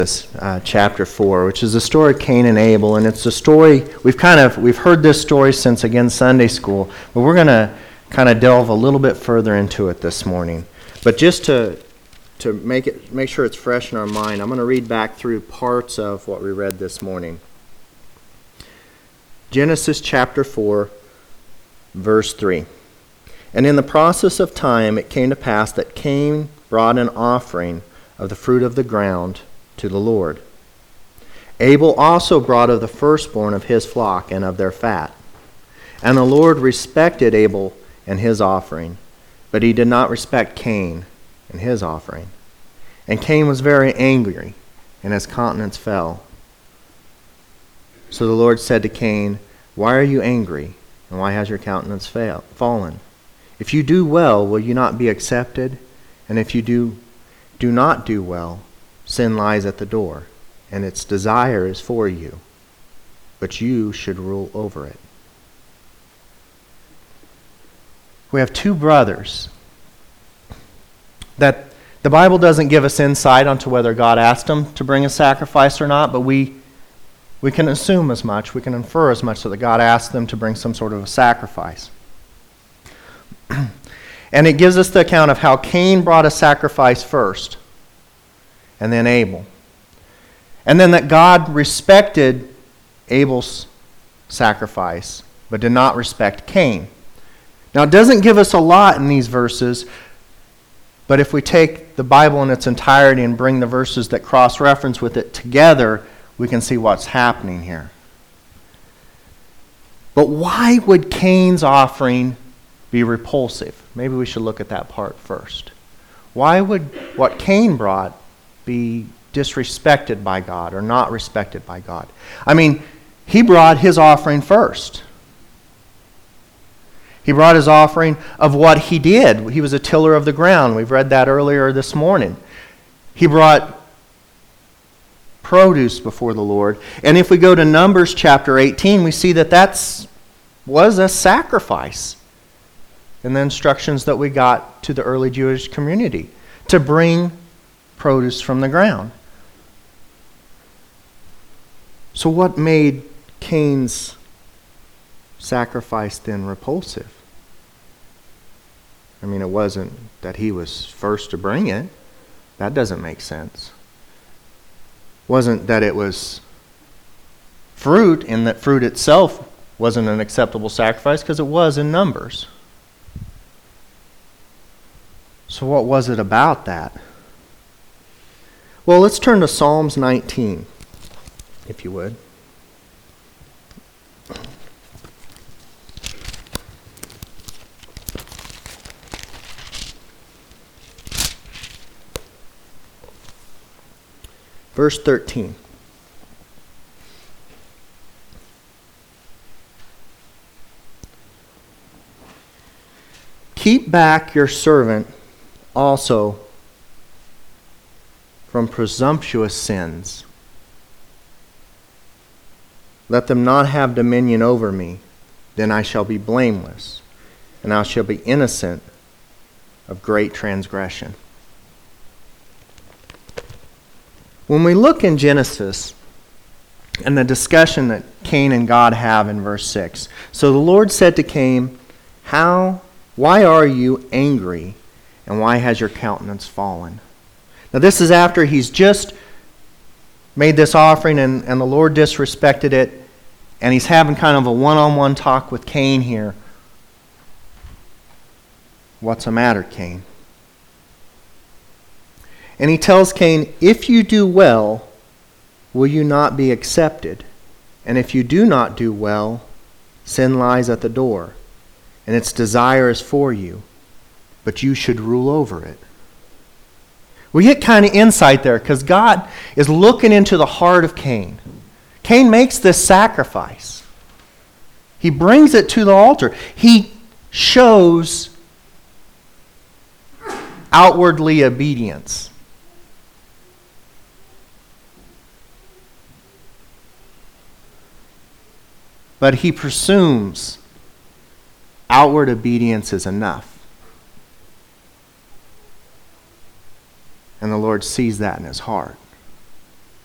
Chapter 4, which is the story of Cain and Abel, and it's a story we've heard this story since Sunday school, but we're going to kind of delve a little bit further into it this morning. But just to make sure it's fresh in our mind, I'm going to read back through parts of what we read this morning. Genesis chapter 4, verse 3. And in the process of time it came to pass that Cain brought an offering of the fruit of the ground to the Lord. Abel also brought of the firstborn of his flock and of their fat. And the Lord respected Abel and his offering, but he did not respect Cain and his offering. And Cain was very angry, and his countenance fell. So the Lord said to Cain, "Why are you angry, and why has your countenance fallen? If you do well, will you not be accepted? And if you do not do well, sin lies at the door, and its desire is for you, but you should rule over it." We have two brothers that the Bible doesn't give us insight onto whether God asked them to bring a sacrifice or not, but we can assume as much, we can infer as much, so that God asked them to bring some sort of a sacrifice. And it gives us the account of how Cain brought a sacrifice first, and then Abel. And then that God respected Abel's sacrifice, but did not respect Cain. Now, it doesn't give us a lot in these verses, but if we take the Bible in its entirety and bring the verses that cross-reference with it together, we can see what's happening here. But why would Cain's offering be repulsive? Maybe we should look at that part first. Why would what Cain brought be disrespected by God or not respected by God? I mean, he brought his offering first. He brought his offering of what he did. He was a tiller of the ground. We've read that earlier this morning. He brought produce before the Lord. And if we go to Numbers chapter 18, we see that was a sacrifice in the instructions that we got to the early Jewish community to bring produce from the ground. So what made Cain's sacrifice then repulsive? I mean, it wasn't that he was first to bring it. That doesn't make sense. It wasn't that it was fruit, and that fruit itself wasn't an acceptable sacrifice, because it was in Numbers. So what was it about that? Well, let's turn to Psalms 19, if you would. Verse 13. Keep back your servant also from presumptuous sins. Let them not have dominion over me, then I shall be blameless, and I shall be innocent of great transgression. When we look in Genesis and the discussion that Cain and God have in verse 6, so the Lord said to Cain, why are you angry, and why has your countenance fallen? Now this is after he's just made this offering and the Lord disrespected it, and he's having kind of a one-on-one talk with Cain here. What's the matter, Cain? And he tells Cain, if you do well, will you not be accepted? And if you do not do well, sin lies at the door, and its desire is for you, but you should rule over it. We get kind of insight there because God is looking into the heart of Cain. Cain makes this sacrifice. He brings it to the altar. He shows outwardly obedience. But he presumes outward obedience is enough. And the Lord sees that in his heart.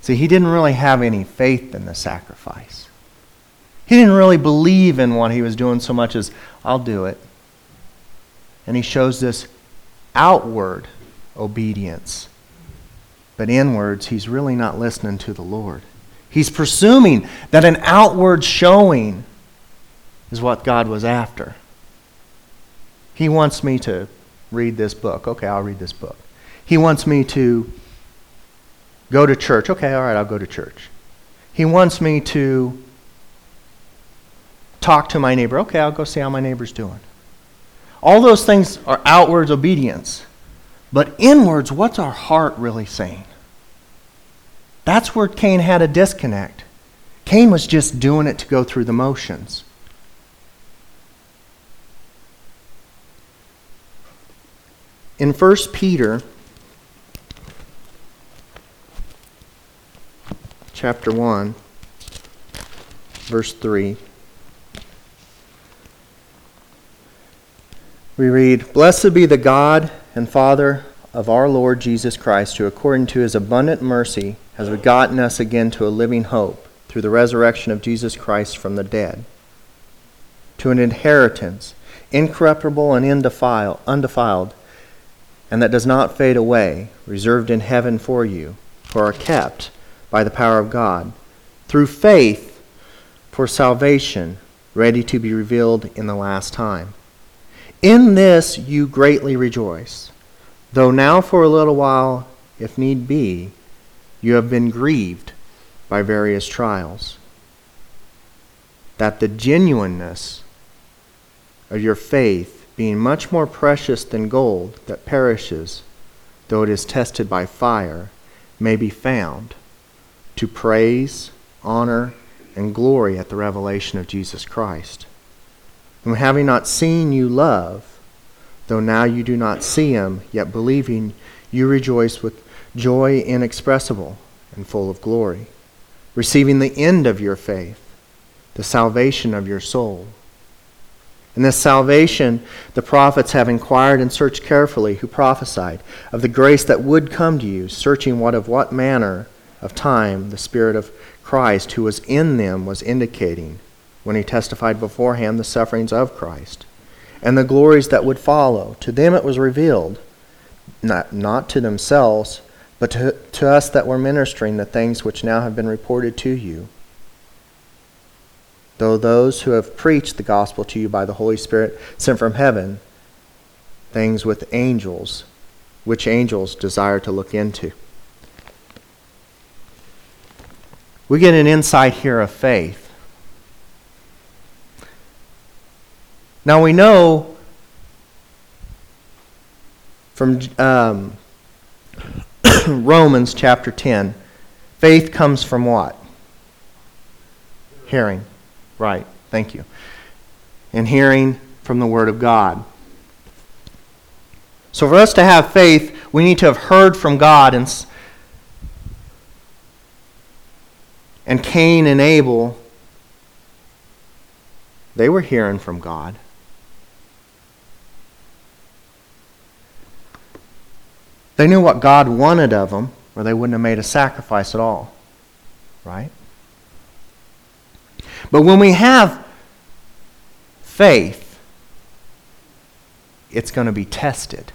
See, he didn't really have any faith in the sacrifice. He didn't really believe in what he was doing so much as, I'll do it. And he shows this outward obedience. But inwards, he's really not listening to the Lord. He's presuming that an outward showing is what God was after. He wants me to read this book. Okay, I'll read this book. He wants me to go to church. Okay, all right, I'll go to church. He wants me to talk to my neighbor. Okay, I'll go see how my neighbor's doing. All those things are outwards obedience. But inwards, what's our heart really saying? That's where Cain had a disconnect. Cain was just doing it to go through the motions. In 1 Peter chapter 1, verse 3, we read, "Blessed be the God and Father of our Lord Jesus Christ, who according to his abundant mercy has begotten us again to a living hope through the resurrection of Jesus Christ from the dead, to an inheritance incorruptible and undefiled, and that does not fade away, reserved in heaven for you, who are kept by the power of God, through faith for salvation, ready to be revealed in the last time. In this you greatly rejoice, though now for a little while, if need be, you have been grieved by various trials, that the genuineness of your faith, being much more precious than gold that perishes, though it is tested by fire, may be found to praise, honor, and glory at the revelation of Jesus Christ, whom having not seen you love, though now you do not see him, yet believing you rejoice with joy inexpressible and full of glory, receiving the end of your faith, the salvation of your soul. In this salvation, the prophets have inquired and searched carefully, who prophesied of the grace that would come to you, searching what manner of time the Spirit of Christ who was in them was indicating when he testified beforehand the sufferings of Christ and the glories that would follow. To them it was revealed, not to themselves, but to us that were ministering the things which now have been reported to you. Though those who have preached the gospel to you by the Holy Spirit sent from heaven, things with angels, which angels desire to look into." We get an insight here of faith. Now we know from Romans chapter 10, faith comes from what? Hearing. Right, thank you. And hearing from the Word of God. So for us to have faith, we need to have heard from God. And Cain and Abel, they were hearing from God. They knew what God wanted of them, or they wouldn't have made a sacrifice at all. Right? But when we have faith, it's going to be tested.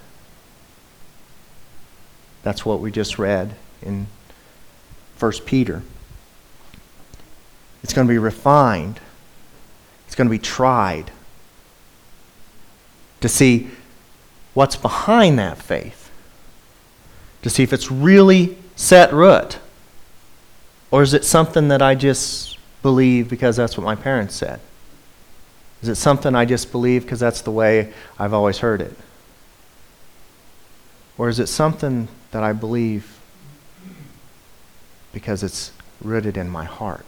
That's what we just read in 1 Peter. It's going to be refined. It's going to be tried to see what's behind that faith, to see if it's really set root, or is it something that I just believe because that's what my parents said? Is it something I just believe because that's the way I've always heard it? Or is it something that I believe because it's rooted in my heart?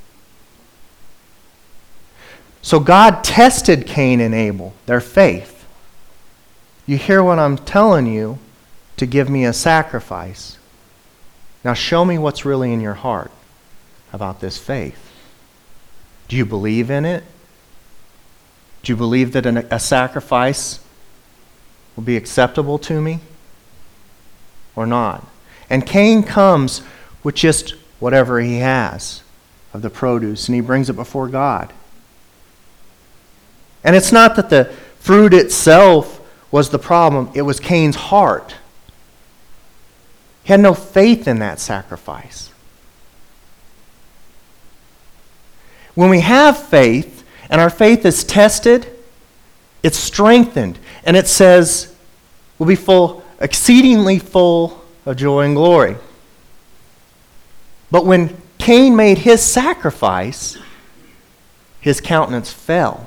So God tested Cain and Abel, their faith. You hear what I'm telling you, to give me a sacrifice. Now show me what's really in your heart about this faith. Do you believe in it? Do you believe that a sacrifice will be acceptable to me or not? And Cain comes with just whatever he has of the produce, and he brings it before God. And it's not that the fruit itself was the problem, it was Cain's heart. He had no faith in that sacrifice. When we have faith, and our faith is tested, it's strengthened, and it says, we'll be exceedingly full of joy and glory. But when Cain made his sacrifice, his countenance fell.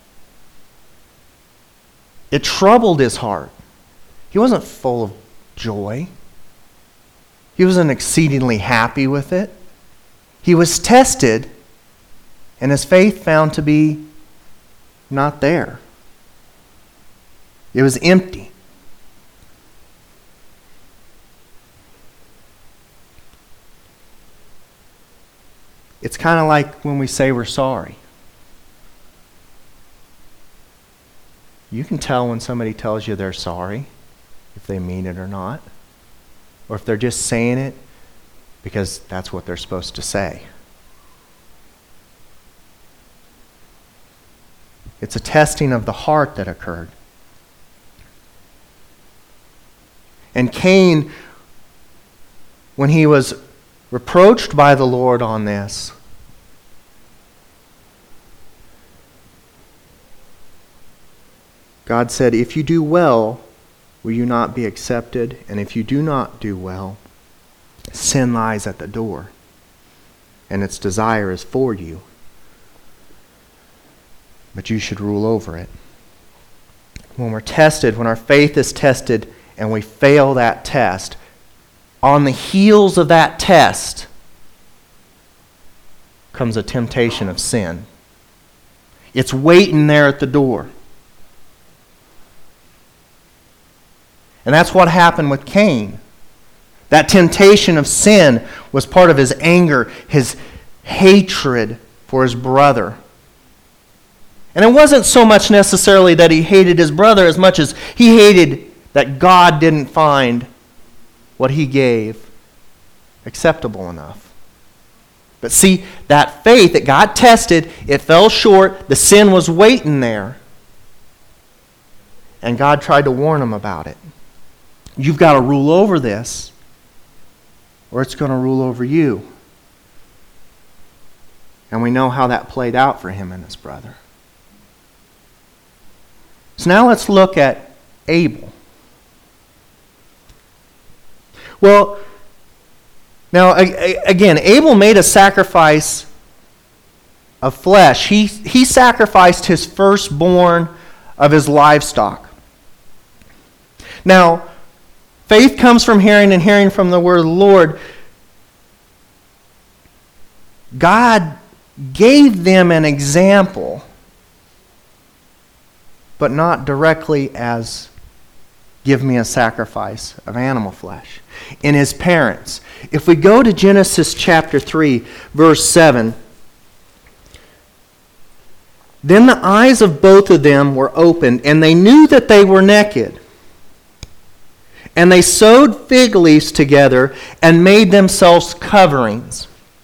It troubled his heart. He wasn't full of joy. He wasn't exceedingly happy with it. He was tested, and his faith found to be not there. It was empty. It's kind of like when we say we're sorry. You can tell when somebody tells you they're sorry, if they mean it or not, or if they're just saying it because that's what they're supposed to say. It's a testing of the heart that occurred. And Cain, when he was reproached by the Lord on this, God said, if you do well, will you not be accepted? And if you do not do well, sin lies at the door, and its desire is for you, but you should rule over it. When we're tested, when our faith is tested, and we fail that test, on the heels of that test comes a temptation of sin. It's waiting there at the door. And that's what happened with Cain. That temptation of sin was part of his anger, his hatred for his brother. And it wasn't so much necessarily that he hated his brother as much as he hated that God didn't find what he gave acceptable enough. But see, that faith that got tested, it fell short, the sin was waiting there. And God tried to warn him about it. You've got to rule over this, or it's going to rule over you. And we know how that played out for him and his brother. So now let's look at Abel. Well, now again, Abel made a sacrifice of flesh. He sacrificed his firstborn of his livestock. Now, faith comes from hearing, and hearing from the word of the Lord. God gave them an example, but not directly as give me a sacrifice of animal flesh. In his parents. If we go to Genesis chapter 3, verse 7, then the eyes of both of them were opened, and they knew that they were naked. And they sewed fig leaves together and made themselves coverings.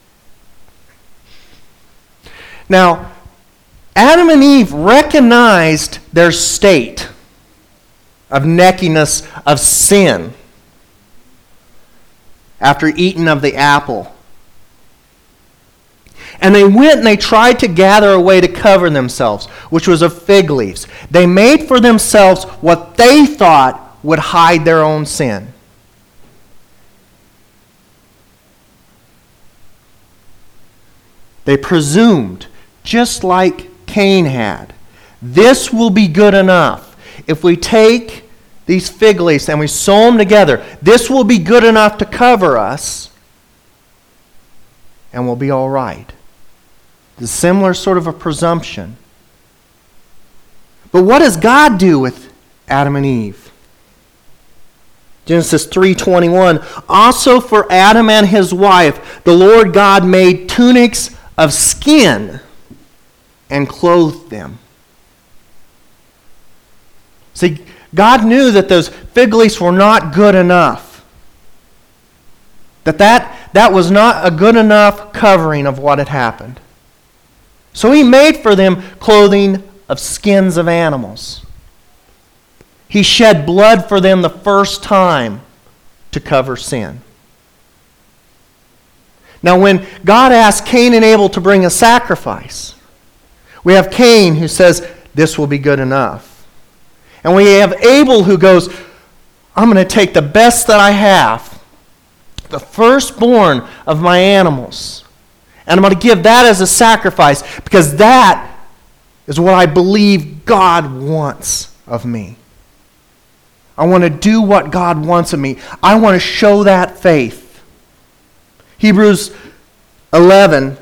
Now, Adam and Eve recognized their state of nakedness, of sin, after eating of the apple. And they went and they tried to gather a way to cover themselves, which was of fig leaves. They made for themselves what they thought would hide their own sin. They presumed, just like Cain had, this will be good enough. If we take these fig leaves and we sew them together, this will be good enough to cover us, and we'll be all right. It's a similar sort of a presumption. But what does God do with Adam and Eve? Genesis 3:21, also for Adam and his wife, the Lord God made tunics of skin and clothed them. See, God knew that those fig leaves were not good enough. that was not a good enough covering of what had happened. So he made for them clothing of skins of animals. He shed blood for them the first time to cover sin. Now when God asked Cain and Abel to bring a sacrifice, we have Cain who says, this will be good enough. And we have Abel who goes, I'm going to take the best that I have, the firstborn of my animals, and I'm going to give that as a sacrifice because that is what I believe God wants of me. I want to do what God wants of me. I want to show that faith. Hebrews 11,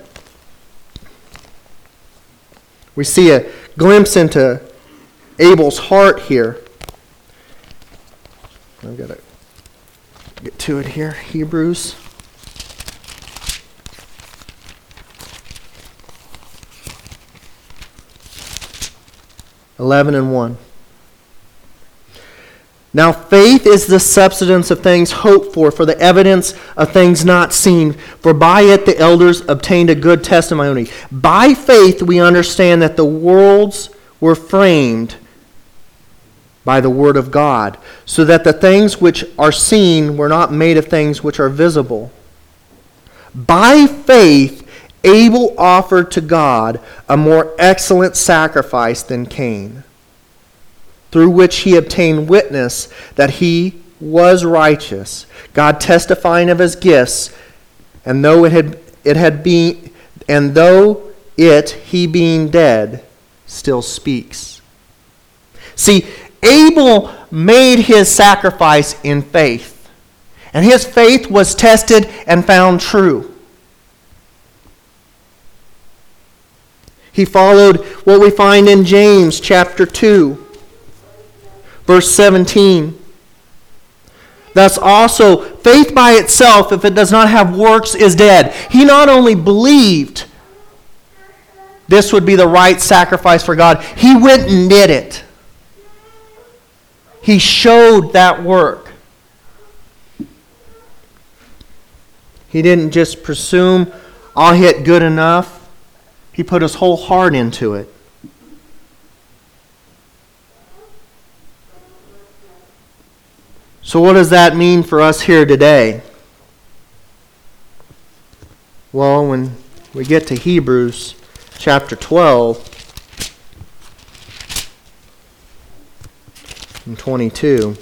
we see a glimpse into Abel's heart here. I've got to get to it here. Hebrews. (11 and 1). Now faith is the substance of things hoped for the evidence of things not seen. For by it the elders obtained a good testimony. By faith we understand that the worlds were framed by the word of God, so that the things which are seen were not made of things which are visible. By faith Abel offered to God a more excellent sacrifice than Cain, through which he obtained witness that he was righteous, God testifying of his gifts, and though he being dead still speaks. See, Abel made his sacrifice in faith, and his faith was tested and found true. He followed what we find in James chapter 2, verse 17. Thus also, faith by itself, if it does not have works, is dead. He not only believed this would be the right sacrifice for God, he went and did it. He showed that work. He didn't just presume, I'll hit good enough. He put his whole heart into it. So what does that mean for us here today? Well, when we get to Hebrews chapter 12 and 22.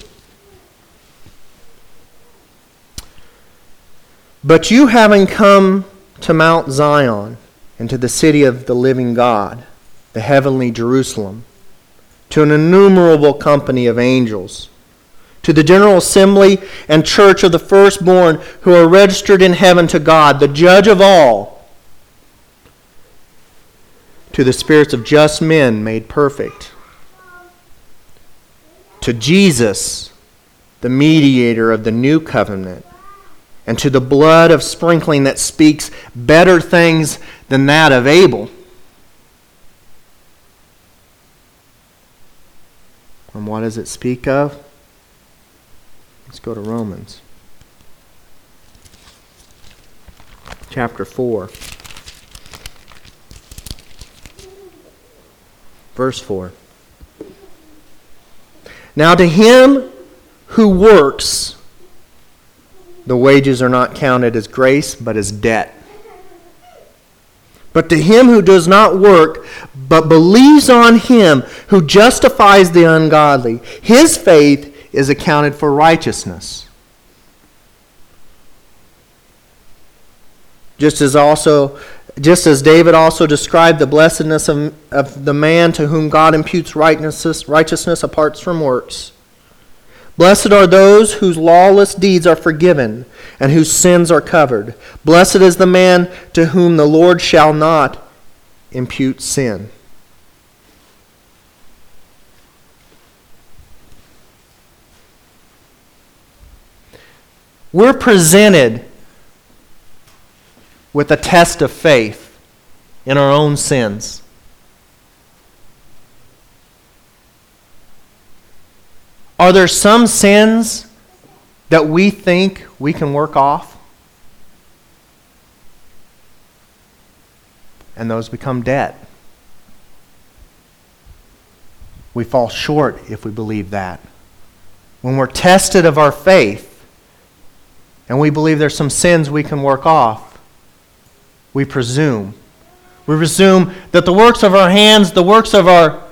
But you having come to Mount Zion, and to the city of the living God, the heavenly Jerusalem, to an innumerable company of angels, to the general assembly and church of the firstborn who are registered in heaven to God, the judge of all, to the spirits of just men made perfect, to Jesus, the mediator of the new covenant, and to the blood of sprinkling that speaks better things than that of Abel. And what does it speak of? Let's go to Romans. Chapter 4. Verse 4. Now to him who works, the wages are not counted as grace, but as debt. But to him who does not work, but believes on him who justifies the ungodly, his faith is accounted for righteousness. Just as David also described the blessedness of the man to whom God imputes righteousness apart from works. Blessed are those whose lawless deeds are forgiven and whose sins are covered. Blessed is the man to whom the Lord shall not impute sin. We're presented with a test of faith in our own sins. Are there some sins that we think we can work off? and those become debt. We fall short if we believe that. When we're tested of our faith, and we believe there's some sins we can work off, we presume. We presume that the works of our hands, the works of our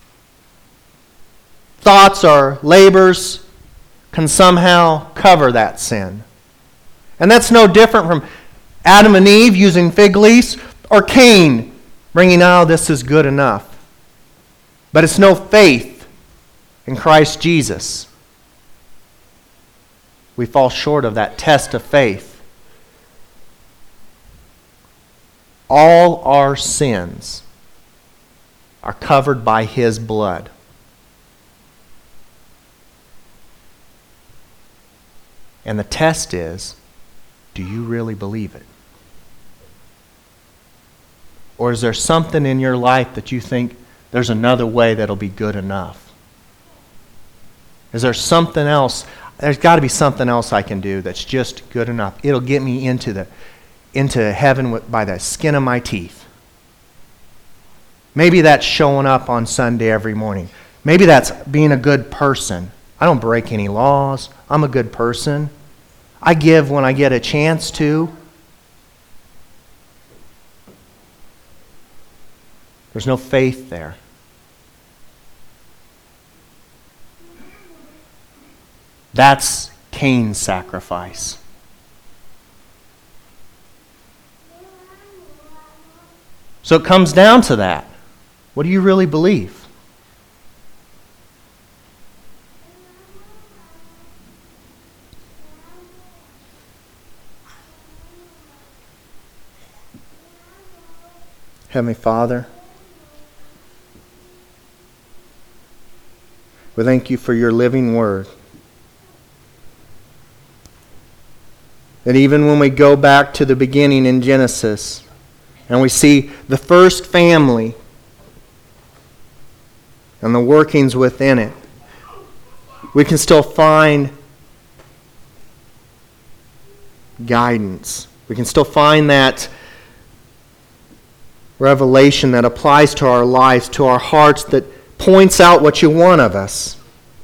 thoughts, our labors, can somehow cover that sin. And that's no different from Adam and Eve using fig leaves, or Cain bringing, "Oh, this is good enough." But it's no faith in Christ Jesus. We fall short of that test of faith. All our sins are covered by His blood. And the test is, do you really believe it? Or is there something in your life that you think there's another way that'll be good enough? Is there something else? There's got to be something else I can do that's just good enough. It'll get me into heaven by the skin of my teeth. Maybe that's showing up on Sunday every morning. Maybe that's being a good person. I don't break any laws. I'm a good person. I give when I get a chance to. There's no faith there. That's Cain's sacrifice. So it comes down to that. What do you really believe? Heavenly Father, we thank you for your living word. That even when we go back to the beginning in Genesis and we see the first family and the workings within it, we can still find guidance. We can still find that revelation that applies to our lives, to our hearts, that points out what you want of us.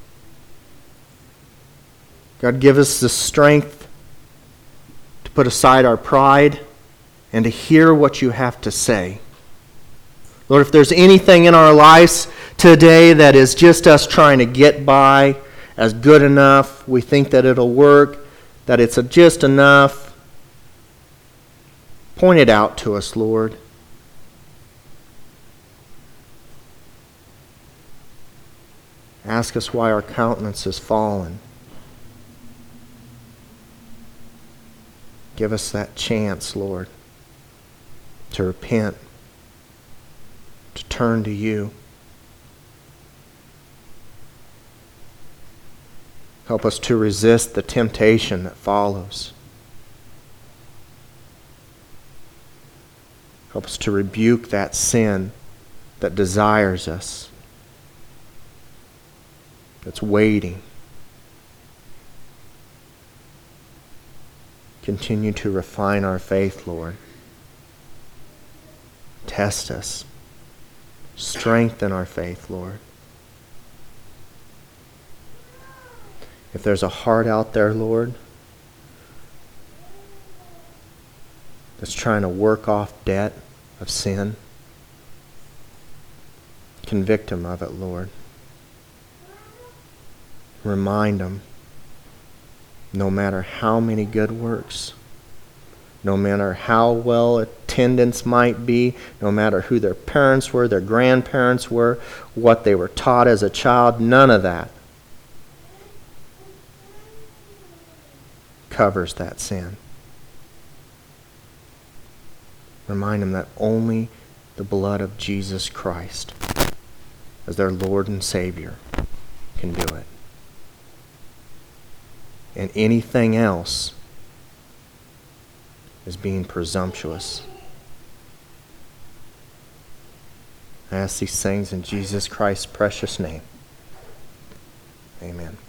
God, give us the strength to put aside our pride and to hear what you have to say. Lord, if there's anything in our lives today that is just us trying to get by as good enough, we think that it'll work, that it's just enough, point it out to us, Lord. Ask us why our countenance has fallen. Give us that chance, Lord, to repent, to turn to you. Help us to resist the temptation that follows. Help us to rebuke that sin that desires us, that's waiting. Continue to refine our faith, Lord. Test us. Strengthen our faith, Lord. If there's a heart out there, Lord, that's trying to work off debt of sin, convict them of it, Lord. Remind them, no matter how many good works, no matter how well attendance might be, no matter who their parents were, their grandparents were, what they were taught as a child, none of that covers that sin. Remind them that only the blood of Jesus Christ, as their Lord and Savior, can do it. And anything else is being presumptuous. I ask these things in Jesus Christ's precious name. Amen.